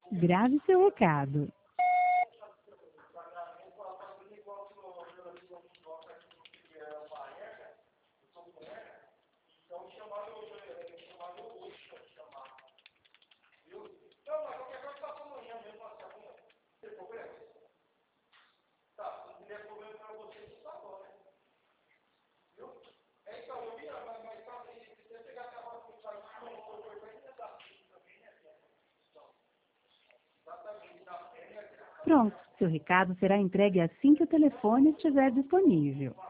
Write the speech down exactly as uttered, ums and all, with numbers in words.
Grave seu recado. Pronto, seu recado será entregue assim que o telefone estiver disponível.